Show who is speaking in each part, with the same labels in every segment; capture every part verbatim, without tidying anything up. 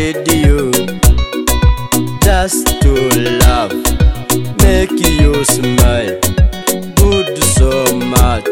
Speaker 1: need you just to love, make you smile, good so much.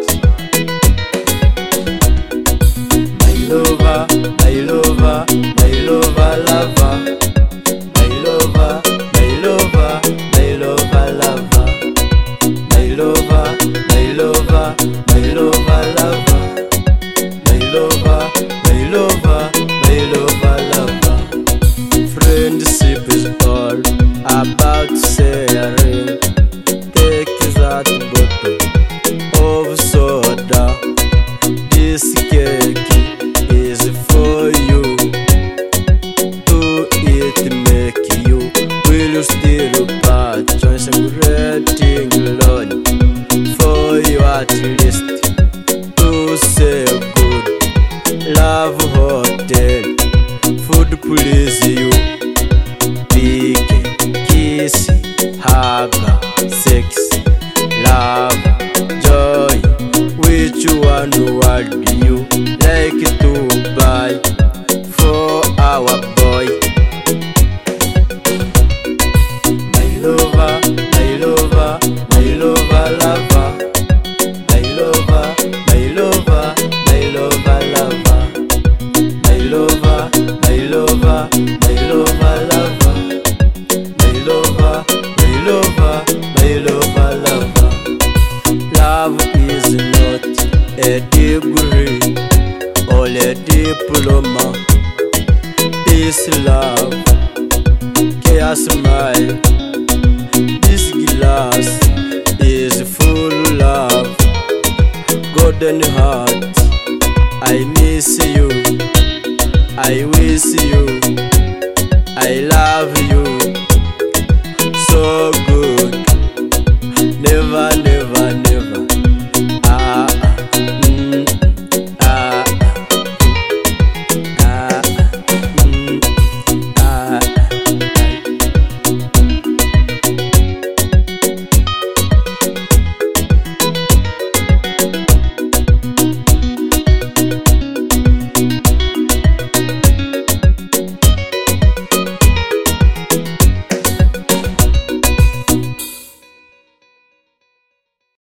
Speaker 1: My lover, my lover, my lover, lover. My lover, my lover, my lover, lover. My lover, my lover, my lover, lover. My lover, my lover, my lover, lover. Friendship is all about sharing. Take that bottle of soda. This cake is for you. To it make you. Will you still part? Johnson rating loan for you at least. To say good love hotel. Food please you. Big kiss, hug, sex, love, joy. Which one would you like to buy for our boy? My lover, my lover, my lover, lover. My lover, my lover, my lover, lover. My lover, my lover, my lover, lover. My lover, my lover, my lover, lover. Love is not a degree or a diploma. This love, care, smile. This glass is full love. Golden heart, I miss you, I wish you.